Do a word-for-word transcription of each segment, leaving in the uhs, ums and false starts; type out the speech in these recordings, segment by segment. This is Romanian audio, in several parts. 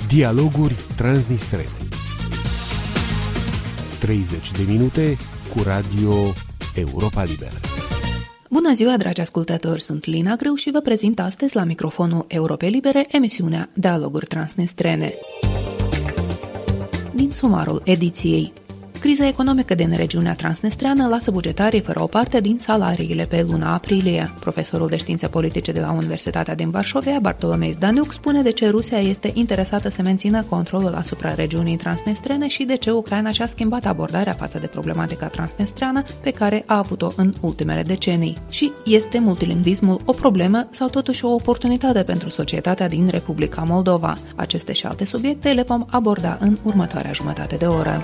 Dialoguri transnistrene. treizeci de minute cu Radio Europa Liberă. Bună ziua, dragi ascultători! Sunt Lina Greu și vă prezint astăzi la microfonul Europei Libere emisiunea Dialoguri transnistrene. Din sumarul ediției: criza economică din regiunea transnistreană lasă bugetarii fără o parte din salariile pe luna aprilie. Profesorul de științe politice de la Universitatea din Varșovia, Bartolomei Zdaniuc, spune de ce Rusia este interesată să mențină controlul asupra regiunii transnistrene și de ce Ucraina și-a schimbat abordarea față de problematica transnistreană pe care a avut-o în ultimele decenii. Și este multilingvismul o problemă sau totuși o oportunitate pentru societatea din Republica Moldova? Aceste și alte subiecte le vom aborda în următoarea jumătate de oră.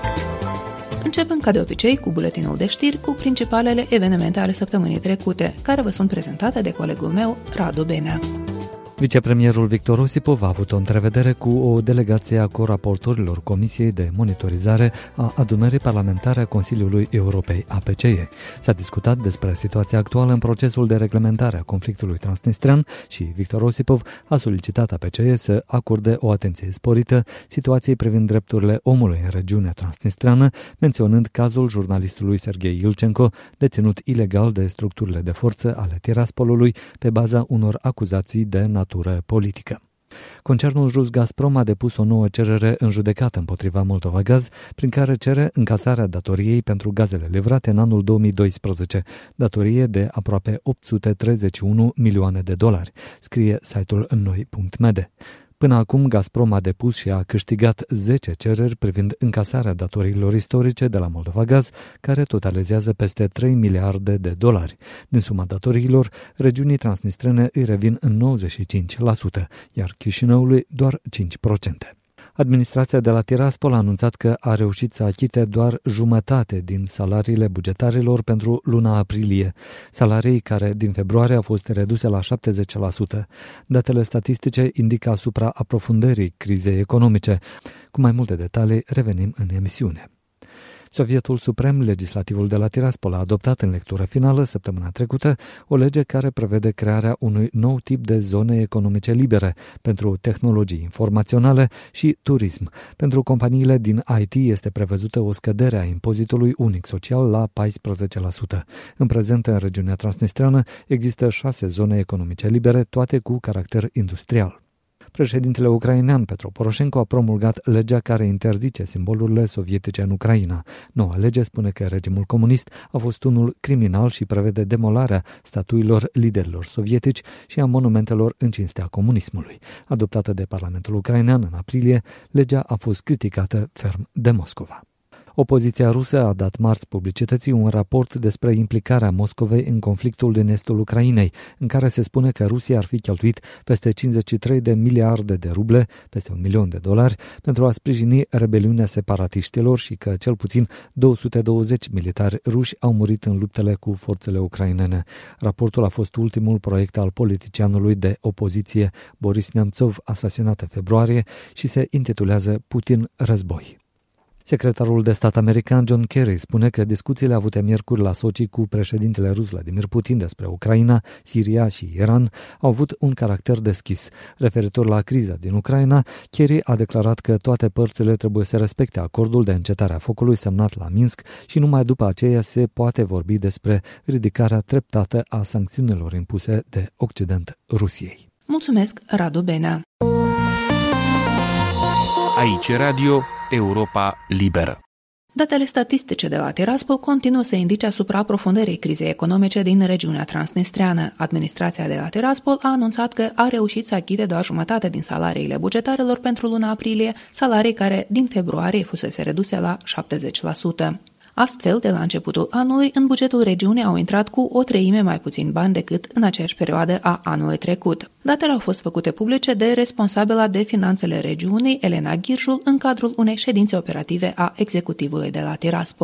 Începem ca de obicei cu buletinul de știri cu principalele evenimente ale săptămânii trecute, care vă sunt prezentate de colegul meu, Radu Benea. Vicepremierul Victor Osipov a avut o întrevedere cu o delegație a coraportorilor Comisiei de Monitorizare a Adunării Parlamentare a Consiliului Europei, A P C E. S-a discutat despre situația actuală în procesul de reglementare a conflictului transnistrean și Victor Osipov a solicitat A P C E să acorde o atenție sporită situației privind drepturile omului în regiunea transnistreană, menționând cazul jurnalistului Serghei Ilchenko, deținut ilegal de structurile de forță ale Tiraspolului pe baza unor acuzații de natură politică. Concernul rus Gazprom a depus o nouă cerere în judecată împotriva Moldova Gaz, prin care cere încasarea datoriei pentru gazele livrate în anul două mii doisprezece, datorie de aproape opt sute treizeci și unu milioane de dolari, scrie site-ul noi punct m d. Până acum, Gazprom a depus și a câștigat zece cereri privind încasarea datoriilor istorice de la Moldova Gaz, care totalizează peste trei miliarde de dolari. Din suma datoriilor, regiunii transnistrene îi revin în nouăzeci și cinci la sută, iar Chișinăului doar cinci la sută. Administrația de la Tiraspol a anunțat că a reușit să achite doar jumătate din salariile bugetarilor pentru luna aprilie, salarii care din februarie au fost reduse la șaptezeci la sută. Datele statistice indică asupra aprofundării crizei economice. Cu mai multe detalii revenim în emisiune. Sovietul Suprem, legislativul de la Tiraspol, a adoptat în lectură finală săptămâna trecută o lege care prevede crearea unui nou tip de zone economice libere pentru tehnologii informaționale și turism. Pentru companiile din I T este prevăzută o scădere a impozitului unic social la paisprezece la sută. În prezent, în regiunea transnistreană există șase zone economice libere, toate cu caracter industrial. Președintele ucrainean Petro Poroșenko a promulgat legea care interzice simbolurile sovietice în Ucraina. Noua lege spune că regimul comunist a fost unul criminal și prevede demolarea statuilor liderilor sovietici și a monumentelor în cinstea comunismului. Adoptată de Parlamentul ucrainean în aprilie, legea a fost criticată ferm de Moscova. Opoziția rusă a dat marți publicității un raport despre implicarea Moscovei în conflictul din estul Ucrainei, în care se spune că Rusia ar fi cheltuit peste cincizeci și trei de miliarde de ruble, peste un milion de dolari, pentru a sprijini rebeliunea separatiștilor și că cel puțin două sute douăzeci militari ruși au murit în luptele cu forțele ucrainene. Raportul a fost ultimul proiect al politicianului de opoziție Boris Nemtsov, asasinat în februarie, și se intitulează Putin război. Secretarul de stat american John Kerry spune că discuțiile avute miercuri la Sochi cu președintele rus Vladimir Putin despre Ucraina, Siria și Iran au avut un caracter deschis. Referitor la criza din Ucraina, Kerry a declarat că toate părțile trebuie să respecte acordul de încetare a focului semnat la Minsk și numai după aceea se poate vorbi despre ridicarea treptată a sancțiunilor impuse de Occident Rusiei. Mulțumesc, Radu Benea! Aici Radio Europa Liberă. Datele statistice de la Tiraspol continuă să indice asupra aprofundării crizei economice din regiunea transnistreană. Administrația de la Tiraspol a anunțat că a reușit să achite doar jumătate din salariile bugetarilor pentru luna aprilie, salarii care din februarie fusese reduse la șaptezeci la sută. Astfel, de la începutul anului, în bugetul regiunii au intrat cu o treime mai puțin bani decât în aceeași perioadă a anului trecut. Datele au fost făcute publice de responsabila de finanțele regiunii, Elena Ghirjul, în cadrul unei ședințe operative a executivului de la Tiraspol.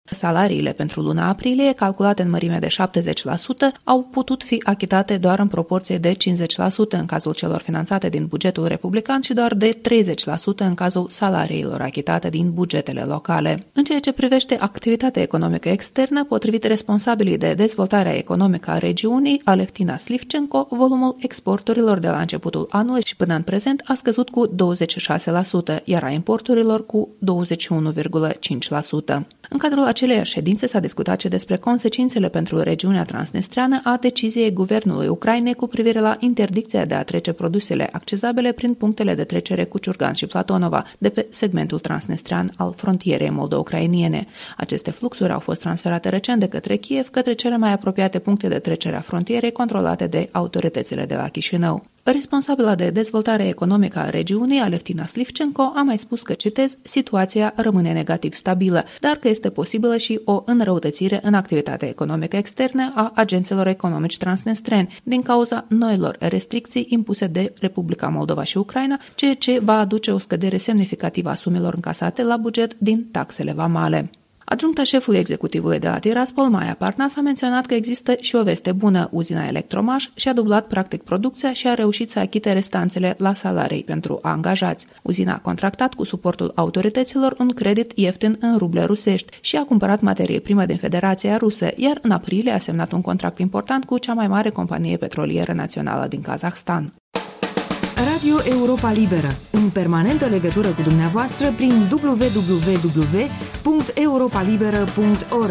Salariile pentru luna aprilie, calculate în mărime de șaptezeci la sută, au putut fi achitate doar în proporție de cincizeci la sută în cazul celor finanțate din bugetul republican și doar de treizeci la sută în cazul salariilor achitate din bugetele locale. În ceea ce privește activitatea economică externă, potrivit responsabilii de dezvoltarea economică a regiunii, Aleftina Slivchenko, volumul exporturilor de la începutul anului și până în prezent a scăzut cu douăzeci și șase la sută, iar a importurilor cu douăzeci și unu virgulă cinci la sută. În cadrul aceleiași ședințe s-a discutat și despre consecințele pentru regiunea transnistreană a deciziei guvernului Ucrainei cu privire la interdicția de a trece produsele accesabile prin punctele de trecere cu Ciurgan și Platonova de pe segmentul transnistrean al frontierei moldo-ucrainiene. Aceste fluxuri au fost transferate recent de către Kiev către cele mai apropiate puncte de trecere a frontierei controlate de autoritățile de la Chișinău. Responsabilă de dezvoltare economică a regiunii, Aleftina Slivchenko, a mai spus că, citez, situația rămâne negativ stabilă, dar că este posibilă și o înrăutățire în activitatea economică externă a agenților economici transnistreni din cauza noilor restricții impuse de Republica Moldova și Ucraina, ceea ce va aduce o scădere semnificativă a sumelor încasate la buget din taxele vamale. Adjuncta șefului executivului de la Tiraspol, Maia Parnas, a menționat că există și o veste bună. Uzina Electromaș și-a dublat practic producția și a reușit să achite restanțele la salarii pentru angajați. Uzina a contractat cu suportul autorităților un credit ieftin în ruble rusești și a cumpărat materie primă din Federația Rusă, iar în aprilie a semnat un contract important cu cea mai mare companie petrolieră națională din Kazahstan. Radio Europa Liberă, în permanentă legătură cu dumneavoastră prin w w w punct europa liberă punct org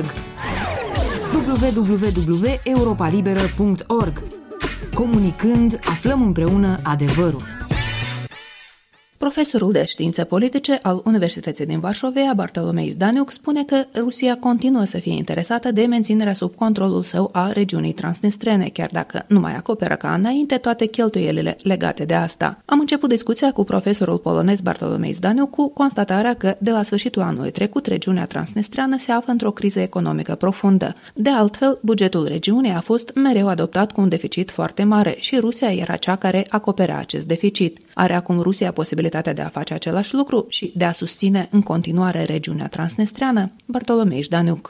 w w w punct europa liberă punct org. Comunicând, aflăm împreună adevărul. Profesorul de științe politice al Universității din Varșovia, Bartolomei Zdaniuc, spune că Rusia continuă să fie interesată de menținerea sub controlul său a regiunii transnistrene, chiar dacă nu mai acoperă ca înainte toate cheltuielile legate de asta. Am început discuția cu profesorul polonez Bartolomei Zdaniuc cu constatarea că, de la sfârșitul anului trecut, regiunea transnistreană se află într-o criză economică profundă. De altfel, bugetul regiunii a fost mereu adoptat cu un deficit foarte mare și Rusia era cea care acoperea acest deficit. Are acum Rusia posibilitatea de a face același lucru și de a susține în continuare regiunea transnistreană? Bartolomei Zdaniuc.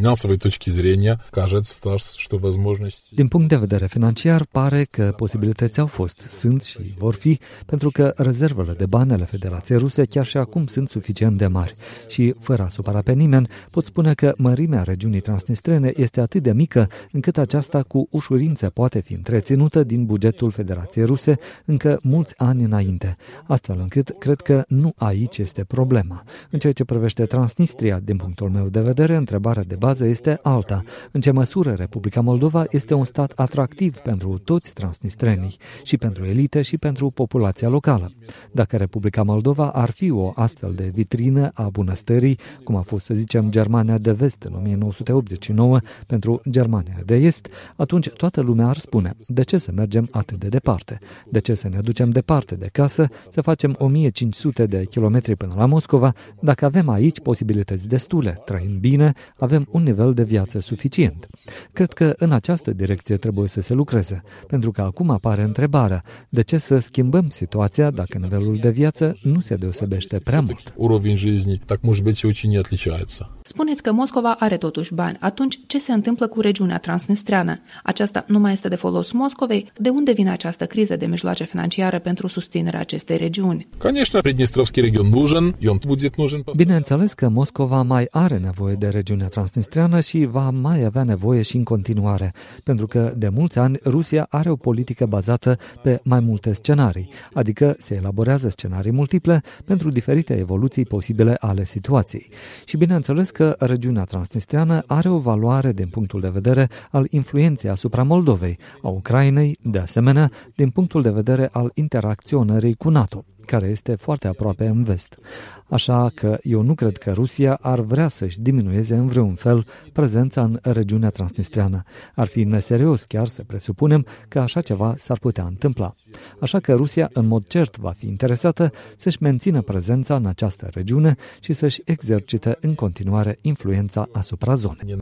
Din punct de vedere financiar, pare că posibilități au fost, sunt și vor fi, pentru că rezervele de bani ale Federației Ruse chiar și acum sunt suficient de mari. Și, fără a supăra pe nimeni, pot spune că mărimea regiunii transnistrene este atât de mică încât aceasta cu ușurință poate fi întreținută din bugetul Federației Ruse încă mulți ani înainte. Astfel încât cred că nu aici este problema. În ceea ce privește Transnistria, din punctul meu de vedere, întrebarea de bază este alta. În ce măsură Republica Moldova este un stat atractiv pentru toți transnistrenii, și pentru elite și pentru populația locală? Dacă Republica Moldova ar fi o astfel de vitrină a bunăstării, cum a fost, să zicem, Germania de Vest în o mie nouă sute optzeci și nouă pentru Germania de Est, atunci toată lumea ar spune: de ce să mergem atât de departe? De ce să ne ducem departe de casă, să facem o mie cinci sute de kilometri până la Moscova, dacă avem aici posibilități destule, trăim bine, avem un nivel de viață suficient? Cred că în această direcție trebuie să se lucreze, pentru că acum apare întrebarea: de ce să schimbăm situația dacă nivelul de viață nu se deosebește prea mult? Spuneți că Moscova are totuși bani. Atunci, ce se întâmplă cu regiunea transnistreană? Aceasta nu mai este de folos Moscovei? De unde vine această criză de mijloace financiare pentru susținerea acestei regiuni? Bineînțeles că Moscova mai are nevoie de regiunea transnistreană și va mai avea nevoie și în continuare, pentru că de mulți ani Rusia are o politică bazată pe mai multe scenarii, adică se elaborează scenarii multiple pentru diferite evoluții posibile ale situației. Și bineînțeles că regiunea transnistreană are o valoare din punctul de vedere al influenței asupra Moldovei, a Ucrainei, de asemenea, din punctul de vedere al interacționării cu NATO, care este foarte aproape în vest. Așa că eu nu cred că Rusia ar vrea să-și diminueze în vreun fel prezența în regiunea transnistreană. Ar fi neserios chiar să presupunem că așa ceva s-ar putea întâmpla. Așa că Rusia, în mod cert, va fi interesată să-și mențină prezența în această regiune și să-și exercite în continuare influența asupra zonei.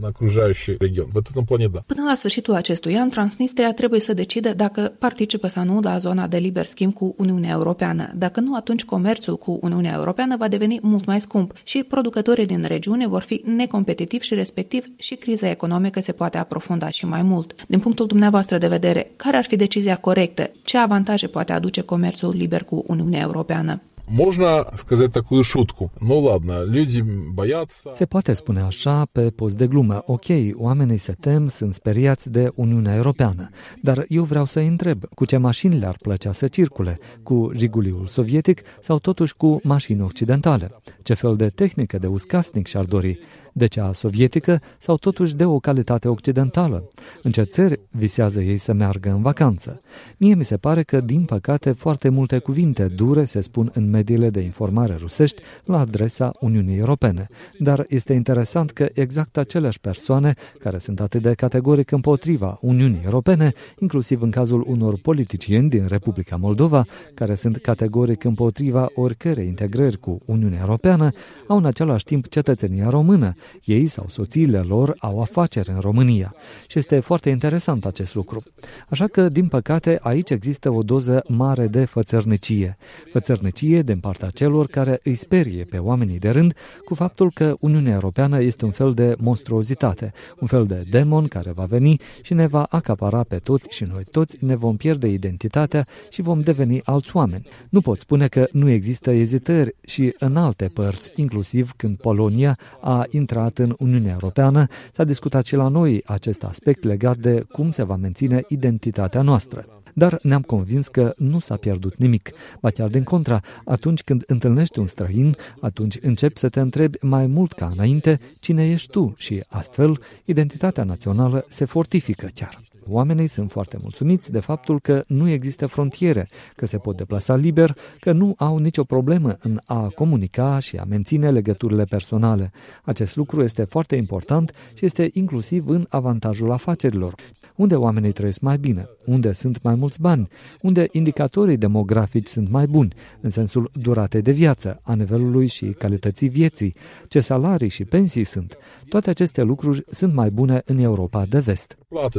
Până la sfârșitul acestui an, Transnistria trebuie să decide dacă participă sau nu la zona de liber schimb cu Uniunea Europeană. Dacă nu, atunci comerțul cu Uniunea Europeană va deveni mult mai scump și producătorii din regiune vor fi necompetitivi și respectiv și criza economică se poate aprofunda și mai mult. Din punctul dumneavoastră de vedere, care ar fi decizia corectă? Ce avantaje poate aduce comerțul liber cu Uniunea Europeană? Можно сказать такую шутку. Ну ладно, люди боятся. Se poate spune așa pe post de glumă. Ok, oamenii se tem, sunt speriați de Uniunea Europeană. Dar eu vreau să întreb, cu ce mașini le-ar plăcea să circule? Cu Jiguliul sovietic sau totuși cu mașini occidentale? Ce fel de tehnică de uz casnic și-ar dori? De cea sovietică sau totuși de o calitate occidentală? În ce țări visează ei să meargă în vacanță? Mie mi se pare că, din păcate, foarte multe cuvinte dure se spun în mediile de informare rusești la adresa Uniunii Europene. Dar este interesant că exact aceleași persoane care sunt atât de categoric împotriva Uniunii Europene, inclusiv în cazul unor politicieni din Republica Moldova, care sunt categoric împotriva oricărei integrări cu Uniunea Europeană, au în același timp cetățenia română. Ei sau soțiile lor au afaceri în România. Și este foarte interesant acest lucru. Așa că, din păcate, aici există o doză mare de fățărnicie. Fățărnicie din partea celor care îi sperie pe oamenii de rând cu faptul că Uniunea Europeană este un fel de monstruozitate, un fel de demon care va veni și ne va acapara pe toți și noi toți ne vom pierde identitatea și vom deveni alți oameni. Nu pot spune că nu există ezitări și în alte părți, inclusiv când Polonia a intrat în Uniunea Europeană, s-a discutat și la noi acest aspect legat de cum se va menține identitatea noastră. Dar ne-am convins că nu s-a pierdut nimic. Ba chiar din contra, atunci când întâlnești un străin, atunci începi să te întrebi mai mult ca înainte cine ești tu și astfel identitatea națională se fortifică chiar. Oamenii sunt foarte mulțumiți de faptul că nu există frontiere, că se pot deplasa liber, că nu au nicio problemă în a comunica și a menține legăturile personale. Acest lucru este foarte important și este inclusiv în avantajul afacerilor, unde oamenii trăiesc mai bine, unde sunt mai mulți bani, unde indicatorii demografici sunt mai buni, în sensul duratei de viață, a nivelului și calității vieții, ce salarii și pensii sunt. Toate aceste lucruri sunt mai bune în Europa de vest.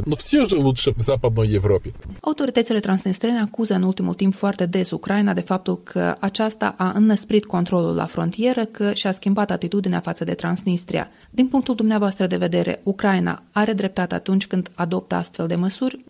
Autoritățile transnistrene acuză în ultimul timp foarte des Ucraina de faptul că aceasta a înnăsprit controlul la frontieră, că și-a schimbat atitudinea față de Transnistria. Din punctul dumneavoastră de vedere, Ucraina are dreptate atunci când adoptă astfel de măsuri?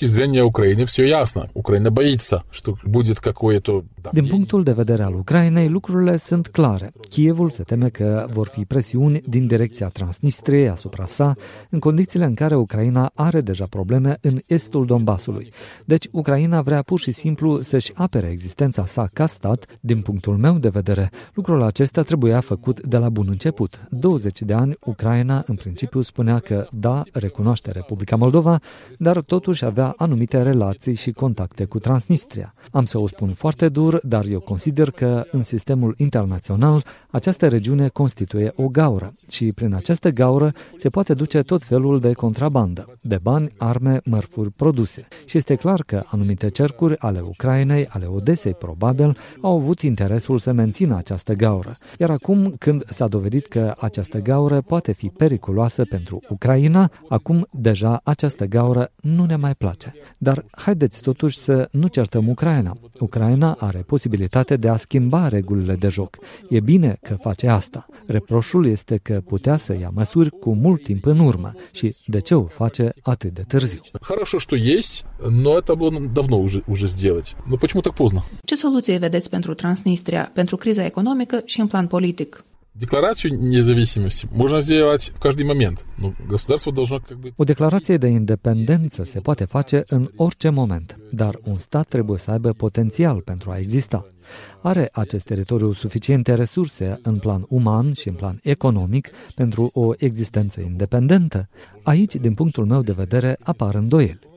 Din punctul de vedere al Ucrainei, lucrurile sunt clare. Kievul se teme că vor fi presiuni din direcția Transnistriei asupra sa, în condițiile în care Ucraina are deja probleme în estul Donbasului. Deci, Ucraina vrea pur și simplu să-și apere existența sa ca stat. Din punctul meu de vedere, lucrul acesta trebuia făcut de la bun început. douăzeci de ani, Ucraina, în principiu, spunea că, da, recunoaște Republica Moldova, dar totuși avea anumite relații și contacte cu Transnistria. Am să o spun foarte dur, dar eu consider că, în sistemul internațional, această regiune constituie o gaură și, prin această gaură, se poate duce tot felul de contrabandă, de bani, arme, mărfuri produse. Și este clar că anumite cercuri ale Ucrainei, ale Odesei probabil, au avut interesul să mențină această gaură. Iar acum, când s-a dovedit că această gaură poate fi periculoasă pentru Ucraina, acum deja această gaură nu ne mai place. Dar haideți totuși să nu certăm Ucraina. Ucraina are posibilitatea de a schimba regulile de joc. E bine că face asta. Reproșul este că putea să ia măsuri cu mult timp în urmă și de ce o face atât de târziu. Хорошо, что есть, но это было давно уже уже сделать. Но почему так поздно? Ce soluție vedeți pentru Transnistria, pentru criza economică și în plan politic? Декларацию независимости можно сделать в каждый момент. Но государство должно как бы... O declarație de independență se poate face în orice moment, dar un stat trebuie să aibă potențial pentru a exista. Are acest teritoriu suficiente resurse în plan uman și în plan economic pentru o existență independentă? Aici, din punctul meu de vedere, apar îndoieli.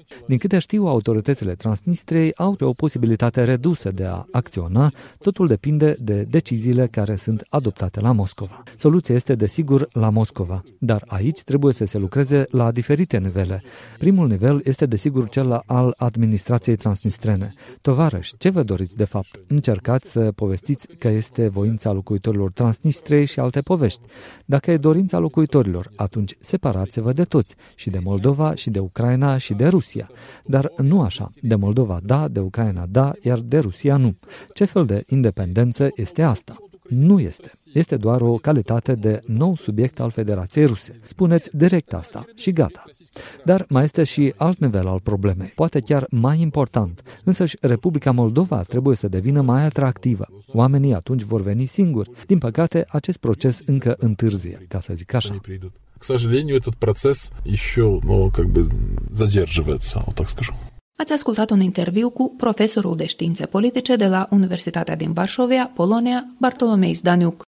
Din câte știu, autoritățile Transnistriei au o posibilitate redusă de a acționa, totul depinde de deciziile care sunt adoptate la Moscova. Soluția este, desigur, la Moscova, dar aici trebuie să se lucreze la diferite nivele. Primul nivel este, desigur, cel al administrației transnistrene. Tovarăși, ce vă doriți de fapt? Încercați să povestiți că este voința locuitorilor Transnistriei și alte povești. Dacă e dorința locuitorilor, atunci separați-vă de toți, și de Moldova, și de Ucraina, și de Rusia. Dar nu așa. De Moldova da, de Ucraina da, iar de Rusia nu. Ce fel de independență este asta? Nu este. Este doar o calitate de nou subiect al Federației Ruse. Spuneți direct asta și gata. Dar mai este și alt nivel al problemei, poate chiar mai important. Însăși Republica Moldova trebuie să devină mai atractivă. Oamenii atunci vor veni singuri. Din păcate, acest proces încă întârzie, ca să zic așa. К сожалению, этот процесс еще, ну, как бы задерживается, вот так скажу. Ați ascultat un interviu cu profesorul de științe politice de la Universitatea din Varșovia, Polonia, Bartolomei Zdaniuk.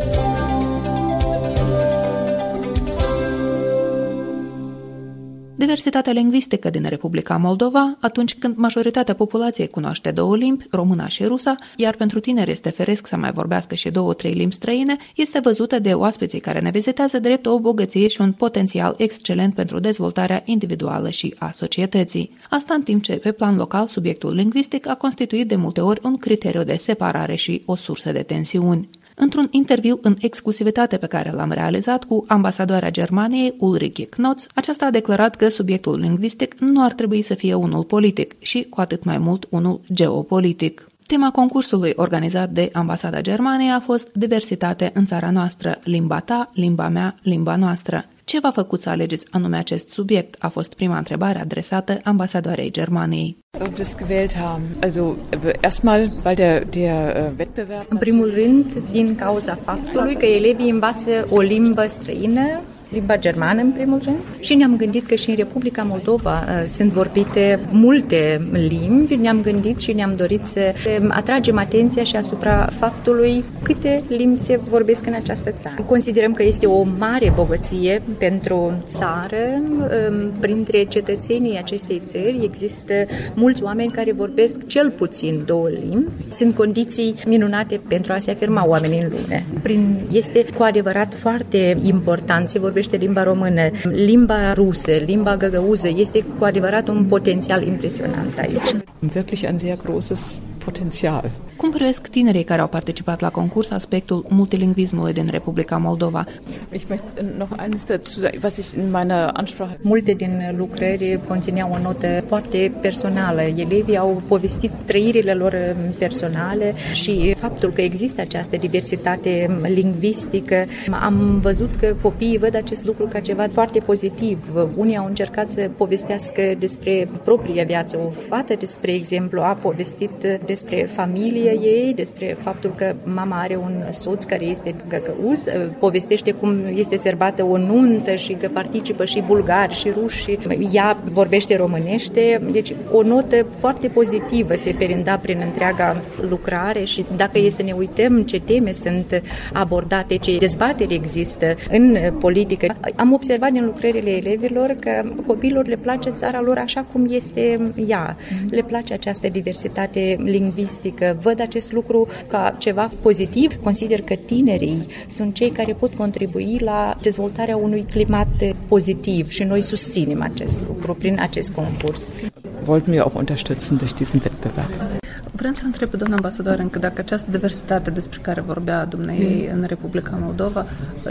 Diversitatea lingvistică din Republica Moldova, atunci când majoritatea populației cunoaște două limbi, româna și rusa, iar pentru tineri este feresc să mai vorbească și două, trei limbi străine, este văzută de oaspeții care ne vizitează drept o bogăție și un potențial excelent pentru dezvoltarea individuală și a societății. Asta în timp ce, pe plan local, subiectul lingvistic a constituit de multe ori un criteriu de separare și o sursă de tensiuni. Într-un interviu în exclusivitate pe care l-am realizat cu ambasadoarea Germaniei, Ulrike Knotz, aceasta a declarat că subiectul lingvistic nu ar trebui să fie unul politic și, cu atât mai mult, unul geopolitic. Tema concursului organizat de Ambasada Germaniei a fost Diversitate în țara noastră, limba ta, limba mea, limba noastră. Ce v-a făcut să alegeți anume acest subiect? A fost prima întrebare adresată ambasadoarei Germaniei. În primul rând, din cauza faptului că elevii învață o limbă străină, limba germană în primul rând, și ne-am gândit că și în Republica Moldova uh, sunt vorbite multe limbi, ne-am gândit și ne-am dorit să atragem atenția și asupra faptului câte limbi se vorbesc în această țară. Considerăm că este o mare bogăție pentru țară. Um, printre cetățenii acestei țări există mulți oameni care vorbesc cel puțin două limbi. Sunt condiții minunate pentru a se afirma oamenii în lume. Prin, este cu adevărat foarte important. Se vorbește limba română, limba rusă, limba găgăuză, este cu adevărat un potențial impresionant aici. Wirklich ein sehr großes Potenzial. Cum privesc tinerii care au participat la concurs aspectul multilingvismului din Republica Moldova? Ich möchte noch eines dazu sagen, was ich in meiner Ansprache... Multe din lucrări conțineau o notă foarte personală. Elevii au povestit trăirile lor personale și faptul că există această diversitate lingvistică. Am văzut că copiii văd acest lucru ca ceva foarte pozitiv. Unii au încercat să povestească despre propria viață. O fată, despre exemplu, a povestit despre familie ei, despre faptul că mama are un soț care este găgăuz, povestește cum este sărbată o nuntă și că participă și bulgari și ruși. Ea vorbește românește, deci o notă foarte pozitivă se perinda prin întreaga lucrare și dacă e să ne uităm ce teme sunt abordate, ce dezbateri există în politică, am observat din lucrările elevilor că copiilor le place țara lor așa cum este ea. Le place această diversitate lingvistică, văd acest lucru ca ceva pozitiv. Consider că tinerii sunt cei care pot contribui la dezvoltarea unui climat pozitiv și noi susținem acest lucru prin acest concurs. Wollten wir auch unterstützen durch diesen Wettbewerb. Vrem să întreb pe doamna ambasador încă dacă această diversitate despre care vorbea dumneavoastră în Republica Moldova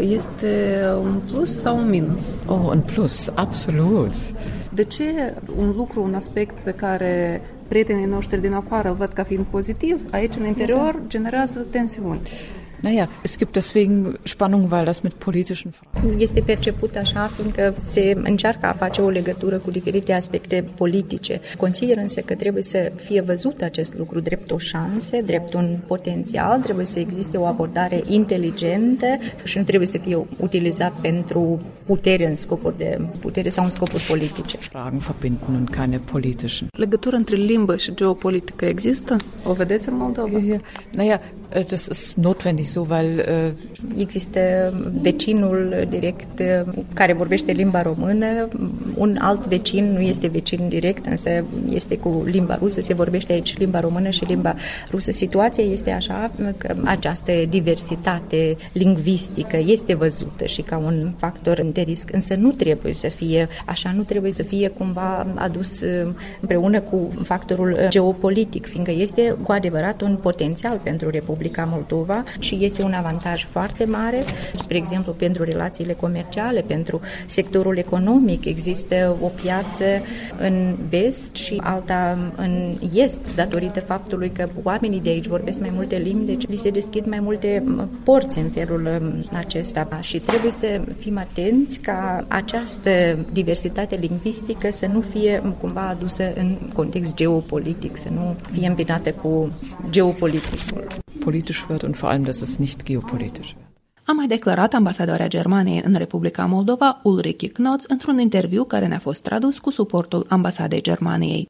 este un plus sau un minus? Oh, un plus, absolut. De ce un lucru, un aspect pe care prietenii noștri din afară îl văd ca fiind pozitiv, aici în interior generează tensiuni? Naja, es gibt deswegen Spannung, weil das mit politischen Fragen... Este perceput așa, fiindcă se încearcă a face o legătură cu diferite aspecte politice. Consider însă că trebuie să fie văzut acest lucru drept o șansă, drept un potențial, trebuie să existe o abordare inteligentă și nu trebuie să fie utilizat pentru putere în scopuri de putere sau în scopuri politice. Fragen verbinden und keine politischen. Legătura între limbă și geopolitică există? O vedeți în Moldova? Naja, Das ist notwendig so, weil există vecinul direct care vorbește limba română, un alt vecin nu este vecin direct, însă este cu limba rusă, se vorbește aici limba română și limba rusă. Situația este așa că această diversitate lingvistică este văzută și ca un factor de risc, însă nu trebuie să fie așa, nu trebuie să fie cumva adus împreună cu factorul geopolitic, fiindcă este cu adevărat un potențial pentru Republica Moldova și este un avantaj foarte mare, spre exemplu, pentru relațiile comerciale, pentru sectorul economic. Există o piață în vest și alta în est, datorită faptului că oamenii de aici vorbesc mai multe limbi, deci li se deschid mai multe porți în felul acesta și trebuie să fim atenți ca această diversitate lingvistică să nu fie cumva adusă în context geopolitic, să nu fie îmbinată cu geopoliticul. Politisch wird und vor allem, dass es nicht geopolitisch wird. A mai declarat ambasadoarea Germaniei în Republica Moldova, Ulrike Knotz, într-un interviu care ne-a fost tradus cu suportul ambasadei Germaniei.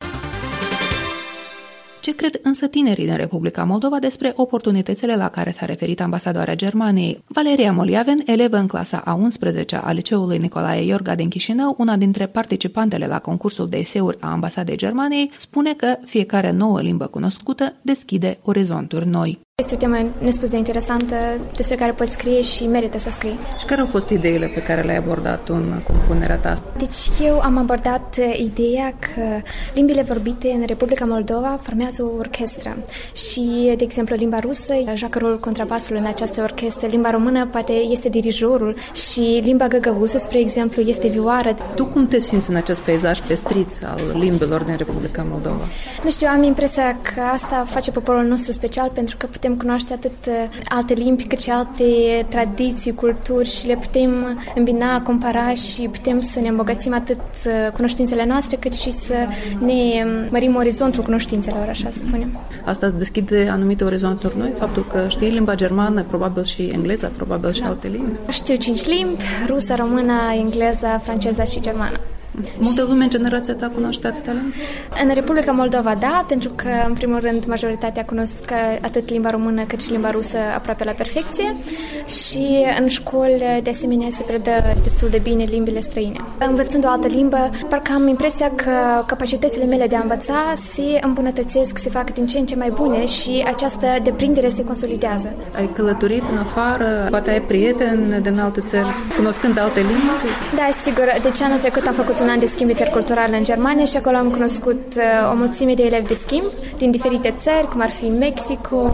Ce cred însă tinerii din Republica Moldova despre oportunitățile la care s-a referit ambasadoarea Germaniei? Valeria Moliaven, elevă în clasa a unsprezecea a liceului Nicolae Iorga din Chișinău, una dintre participantele la concursul de eseuri a ambasadei Germaniei, spune că fiecare nouă limbă cunoscută deschide orizonturi noi. Este o temă nespus de interesantă despre care poți scrie și merită să scrii. Și care au fost ideile pe care le-ai abordat în compunerea ta? Deci eu am abordat ideea că limbile vorbite în Republica Moldova formează o orchestră și, de exemplu, limba rusă joacă rolul contrabasului în această orchestră, limba română poate este dirijorul și limba găgăuză, spre exemplu, este vioară. Tu cum te simți în acest peisaj pestriț al limbilor din Republica Moldova? Nu știu, am impresia că asta face poporul nostru special pentru că putem cunoaște atât alte limbi cât și alte tradiții, culturi și le putem îmbina, compara și putem să ne îmbogățim atât cunoștințele noastre cât și să ne mărim orizontul cunoștințelor, așa să spunem. Asta îți deschide anumite orizonturi noi? Faptul că știi limba germană, probabil și engleza, probabil și alte limbi? Știu cinci limbi, rusă, română, engleza, franceza și germană. Multă lume în generația ta cunoaște atâtea limbi? În Republica Moldova, da, pentru că, în primul rând, majoritatea cunosc atât limba română cât și limba rusă aproape la perfecție și în școli, de asemenea, se predă destul de bine limbile străine. Învățând o altă limbă, parcă am impresia că capacitățile mele de a învăța se îmbunătățesc, se fac din ce în ce mai bune și această deprindere se consolidează. Ai călătorit în afară, poate ai prieteni din alte țări, cunoscând alte limbi? Da, sigur. Deci anul trecut am făcut un an de schimb intercultural în Germania și acolo am cunoscut o mulțime de elevi de schimb din diferite țări, cum ar fi Mexico,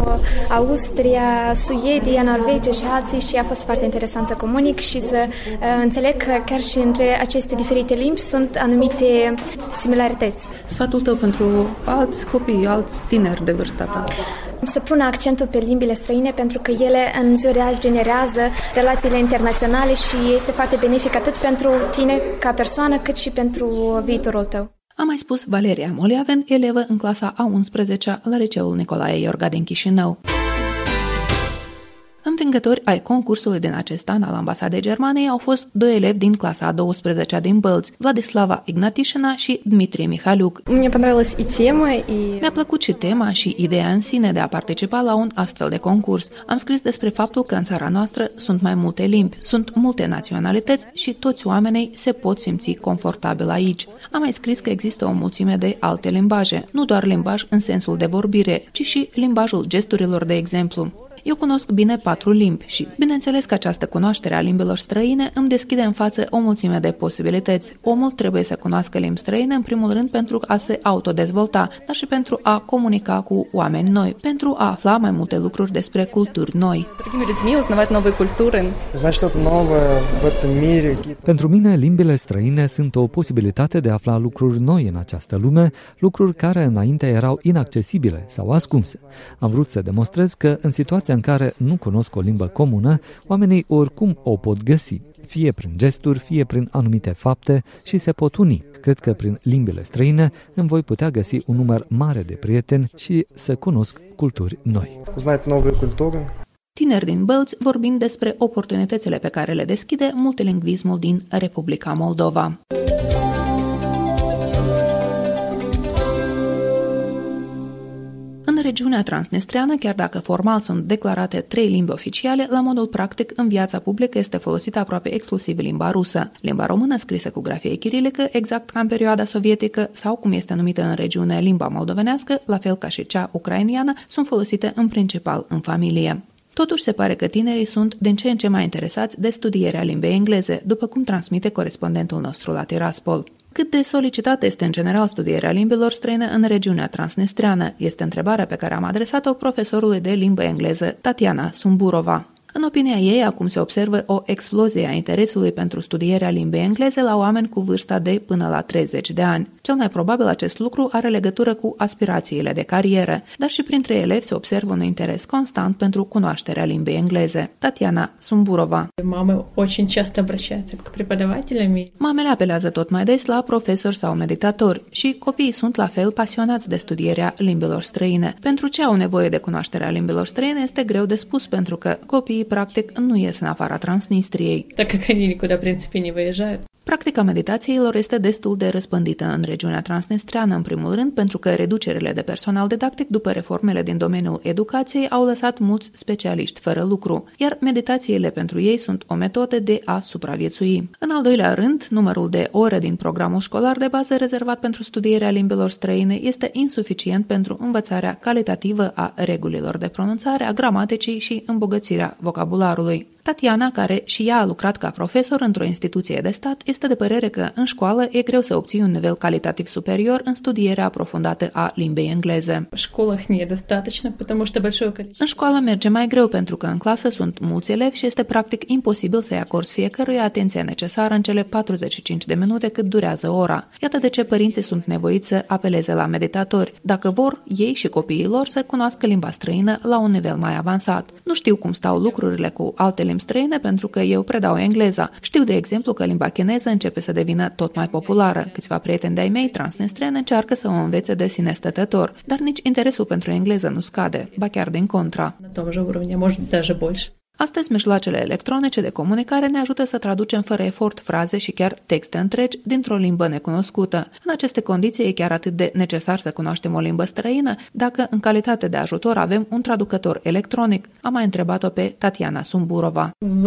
Austria, Suedia, Norvegia și alții și a fost foarte interesant să comunic și să uh, înțeleg că chiar și între aceste diferite limbi sunt anumite similarități. Sfatul tău pentru alți copii, alți tineri de vârsta ta? Să pună accentul pe limbile străine pentru că ele în ziua de azi generează relațiile internaționale și este foarte benefic atât pentru tine ca persoană cât și pentru viitorul tău. A mai spus Valeria Moliaven, elevă în clasa a unsprezecea la liceul Nicolae Iorga din Chișinău. Învingători ai concursului din acest an al ambasadei Germaniei au fost doi elevi din clasa a douăsprezecea din Bălți, Vladislava Ignatișina și Dmitrie Mihaliuc. Mi-a plăcut și tema și ideea în sine de a participa la un astfel de concurs. Am scris despre faptul că în țara noastră sunt mai multe limbi, sunt multe naționalități și toți oamenii se pot simți confortabil aici. Am mai scris că există o mulțime de alte limbaje, nu doar limbaj în sensul de vorbire, ci și limbajul gesturilor, de exemplu. Eu cunosc bine patru limbi și, bineînțeles că această cunoaștere a limbilor străine îmi deschide în față o mulțime de posibilități. Omul trebuie să cunoască limbi străine, în primul rând, pentru a se autodezvolta, dar și pentru a comunica cu oameni noi, pentru a afla mai multe lucruri despre culturi noi. Pentru mine, limbile străine sunt o posibilitate de a afla lucruri noi în această lume, lucruri care înainte erau inaccesibile sau ascunse. Am vrut să demonstrez că în situația în care nu cunosc o limbă comună, oamenii oricum o pot găsi, fie prin gesturi, fie prin anumite fapte și se pot uni. Cred că prin limbile străine îmi voi putea găsi un număr mare de prieteni și să cunosc culturi noi. Tineri din Bălți vorbind despre oportunitățile pe care le deschide multilingvismul din Republica Moldova. În regiunea transnistreană, chiar dacă formal sunt declarate trei limbi oficiale, la modul practic în viața publică este folosită aproape exclusiv limba rusă. Limba română scrisă cu grafie chirilică, exact ca în perioada sovietică, sau cum este numită în regiune limba moldovenească, la fel ca și cea ucrainiană, sunt folosite în principal în familie. Totuși se pare că tinerii sunt din ce în ce mai interesați de studierea limbei engleze, după cum transmite corespondentul nostru la Tiraspol. Cât de solicitată este în general studierea limbilor străine în regiunea transnistreană, este întrebarea pe care am adresat-o profesorului de limbă engleză, Tatiana Sumburova. În opinia ei, acum se observă o explozie a interesului pentru studierea limbii engleze la oameni cu vârsta de până la treizeci de ani. Cel mai probabil acest lucru are legătură cu aspirațiile de carieră, dar și printre elevi se observă un interes constant pentru cunoașterea limbii engleze. Tatiana Sumburova. Mame очень часто обращаются к преподавателям. Mamele apelează tot mai des la profesori sau meditatori și copiii sunt la fel pasionați de studierea limbilor străine. Pentru ce au nevoie de cunoașterea limbilor străine este greu de spus, pentru că copiii practic nu ies în afara Transnistriei. Так как они никуда, в принципе, не выезжают. Practica meditațiilor este destul de răspândită în regiunea transnistreană, în primul rând, pentru că reducerile de personal didactic după reformele din domeniul educației au lăsat mulți specialiști fără lucru, iar meditațiile pentru ei sunt o metodă de a supraviețui. În al doilea rând, numărul de ore din programul școlar de bază rezervat pentru studierea limbilor străine este insuficient pentru învățarea calitativă a regulilor de pronunțare, a gramaticii și îmbogățirea vocabularului. Tatiana, care și ea a lucrat ca profesor într-o instituție de stat, este de părere că în școală e greu să obții un nivel calitativ superior în studierea aprofundată a limbii engleze. În școală merge mai greu pentru că în clasă sunt mulți elevi și este practic imposibil să-i acorzi fiecăruia atenția necesară în cele patruzeci și cinci de minute cât durează ora. Iată de ce părinții sunt nevoiți să apeleze la meditatori, dacă vor ei și copiii lor să cunoască limba străină la un nivel mai avansat. Nu știu cum stau lucrurile cu alte limbi străine pentru că eu predau engleza. Știu, de exemplu, că limba chineză începe să devină tot mai populară. Câțiva prieteni de-ai mei transnistreni încearcă să o învețe de sine stătător, dar nici interesul pentru engleză nu scade, ba chiar din contra. Astăzi, mijloacele electronice de comunicare ne ajută să traducem fără efort fraze și chiar texte întregi dintr-o limbă necunoscută. În aceste condiții e chiar atât de necesar să cunoaștem o limbă străină, dacă în calitate de ajutor avem un traducător electronic. Am mai întrebat-o pe Tatiana Sumburova.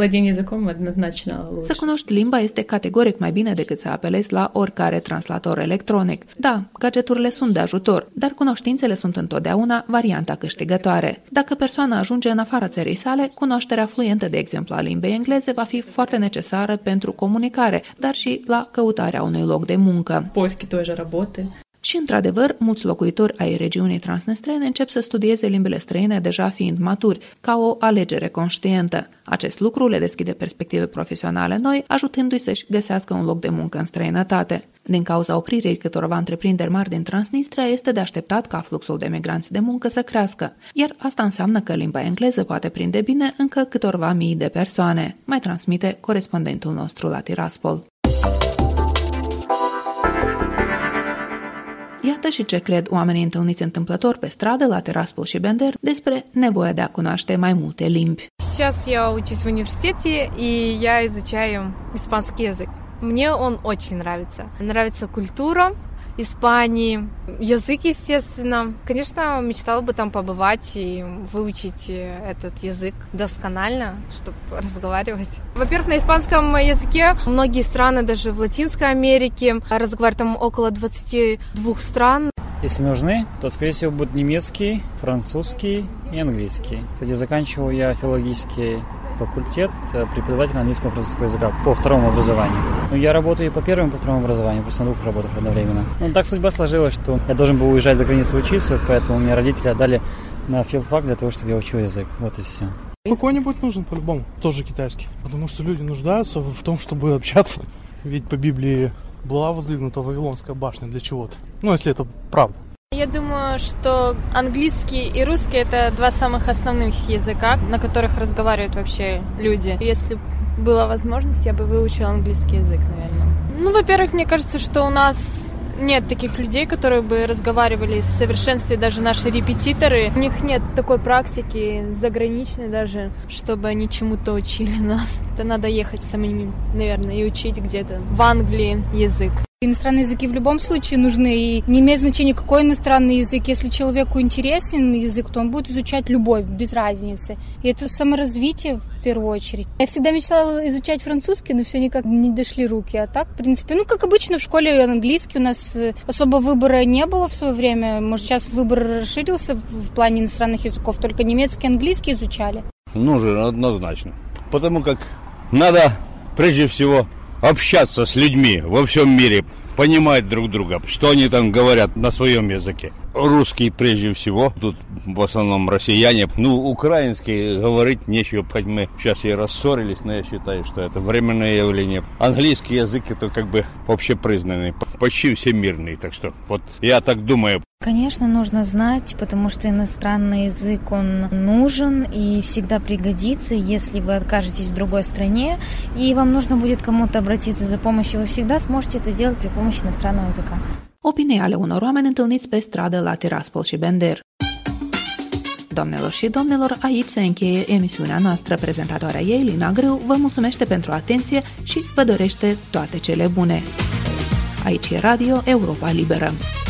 Să cunoști limba este categoric mai bine decât să apelezi la oricare translator electronic. Da, gadgeturile sunt de ajutor, dar cunoștințele sunt întotdeauna varianta câștigătoare. Dacă persoana ajunge în afara țării sale, cunoașterea fluentă, de exemplu, a limbii engleze va fi foarte necesară pentru comunicare, dar și la căutarea unui loc de muncă. Și, într-adevăr, mulți locuitori ai regiunii transnistrene încep să studieze limbile străine deja fiind maturi, ca o alegere conștientă. Acest lucru le deschide perspective profesionale noi, ajutându-i să-și găsească un loc de muncă în străinătate. Din cauza opririi câtorva întreprinderi mari din Transnistria, este de așteptat ca fluxul de migranți de muncă să crească, iar asta înseamnă că limba engleză poate prinde bine încă câtorva mii de persoane, mai transmite corespondentul nostru la Tiraspol. Iată și ce cred oamenii întâlniți întâmplător pe stradă la Tiraspol și Bender despre nevoia de a cunoaște mai multe limbi. Сейчас я учусь в университете, и я изучаю испанский язык. Мне он очень нравится. Нравится культура Испании, язык, естественно. Конечно, мечтала бы там побывать и выучить этот язык досконально, чтобы разговаривать. Во-первых, на испанском языке многие страны, даже в Латинской Америке, разговаривают там около двадцати двух стран. Если нужны, то, скорее всего, будут немецкий, французский и английский. Кстати, заканчивал я филологический факультет преподавателя английского и французского языка по второму образованию. Но я работаю и по первому, и по второму образованию, просто на двух работах одновременно. Но так судьба сложилась, что я должен был уезжать за границу учиться, поэтому мне родители отдали на филфак для того, чтобы я учил язык. Вот и все. Какой-нибудь нужен по-любому, тоже китайский. Потому что люди нуждаются в том, чтобы общаться. Ведь по Библии была воздвигнута Вавилонская башня для чего-то. Ну, если это правда. Я думаю, что английский и русский – это два самых основных языка, на которых разговаривают вообще люди. Если была возможность, я бы выучила английский язык, наверное. Ну, во-первых, мне кажется, что у нас нет таких людей, которые бы разговаривали в совершенстве, даже наши репетиторы. У них нет такой практики заграничной даже, чтобы они чему-то учили нас. Это надо ехать самим, наверное, и учить где-то в Англии язык. Иностранные языки в любом случае нужны, и не имеет значения, какой иностранный язык. Если человеку интересен язык, то он будет изучать любой, без разницы. И это саморазвитие в первую очередь. Я всегда мечтала изучать французский, но все никак не дошли руки. А так, в принципе, ну, как обычно, в школе английский у нас особо выбора не было в свое время. Может, сейчас выбор расширился в плане иностранных языков, только немецкий и английский изучали. Нужен однозначно. Потому как надо, прежде всего, общаться с людьми во всем мире, понимать друг друга, что они там говорят на своем языке. Русский прежде всего, тут в основном россияне. Ну, украинский говорить нечего, хоть мы сейчас и рассорились, но я считаю, что это временное явление. Английский язык это как бы общепризнанный, почти всемирный, так что вот я так думаю. Конечно, нужно знать, потому что иностранный язык, он нужен и всегда пригодится, если вы окажетесь в другой стране, и вам нужно будет kому-то обратиться за помощью, вы всегда сможете это сделать при помощи иностранного языка. Opinii ale unor oameni întâlniți pe stradă la Tiraspol și Bender. Doamnelor și domnilor, aici se încheie emisiunea noastră. Prezentatoarea ei, Lina Grâu, vă mulțumește pentru atenție și vă dorește toate cele bune. Aici e Radio Europa Liberă.